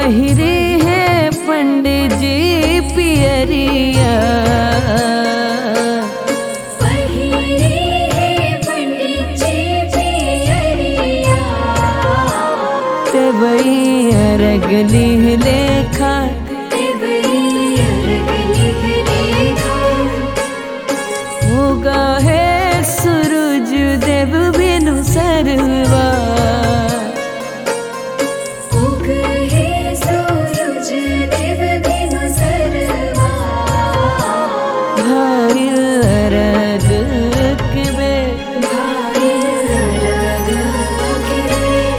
पहिरे है पंडित जी पियरिया, पहिरे है पंडित जी पियरिया। तेवई अर्घ लिह लेखा, तेवई अर्घ लिह लेखा। होगा है सूरज देव बिनु सरवा, उग है सूरज देव बिनु सरवा। भाई अर्घ के बेर, भाई अर्घ के बेर।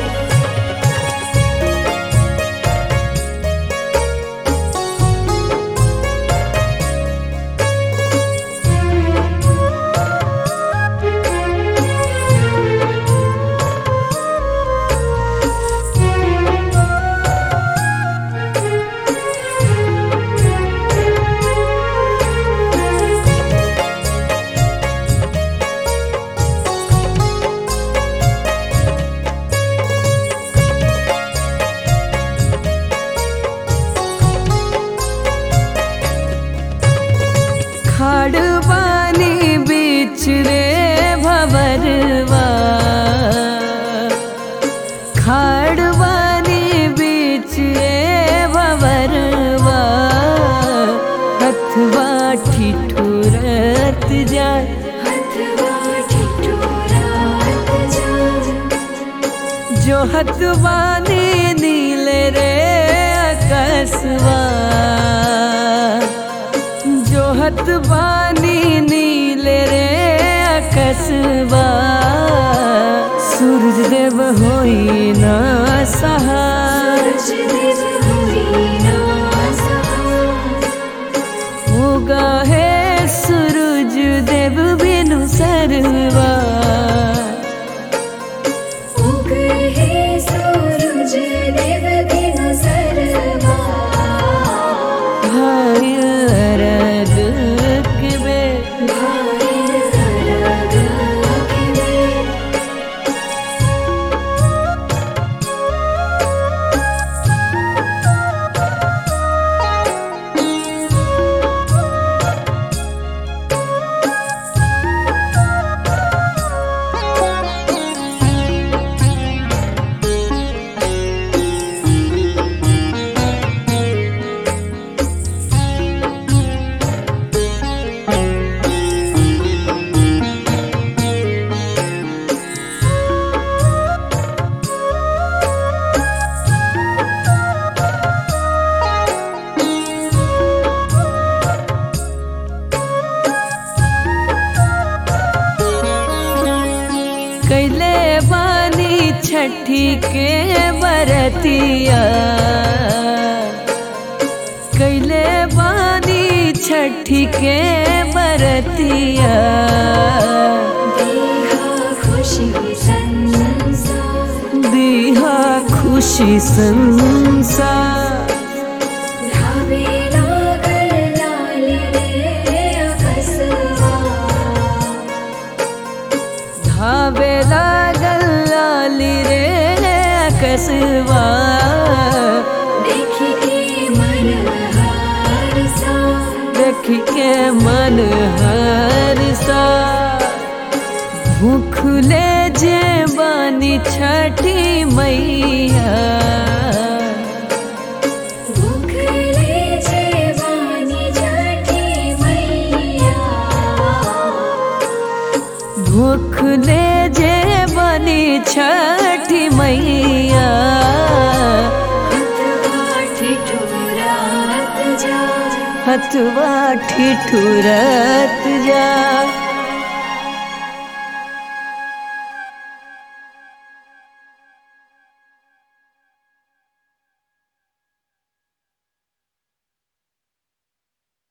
खाड़वानी बीच रे भवरवा, खाड़वानी बीच रे भवरवा। हथवा ठिठुरत जाए, हथवा ठिठुरत जाए। जो हथवानी नीले रे आकाशवा, जो हथवानी नीले रे आकाशवा। सूरज देव होई ना सहाय, सूरज देव होई ना सहाय। होगा है सूरज देव बिनु सरवा, उग है सूरज देव बिनु सरवा। भाई अर्घ के बेर, भाई अर्घ के बेर। कैले बानी छठी के बरतिया, कैले बानी छठी के बरतिया। दीहा खुशी संसार, दीहा खुशी संसार। धावे लागल लाली रे आकाशवा। धावे लागल लाली रे आकाशवा। देखी के मन हर्षा, देखी के मन हर्षा। भूखले जे बानी छठी मैया, भूखले जेवानी छठी मैया। भूखले जे बानी छठी मैया। हथवा ठिठुरत जाए, हथवा ठिठुरत जा,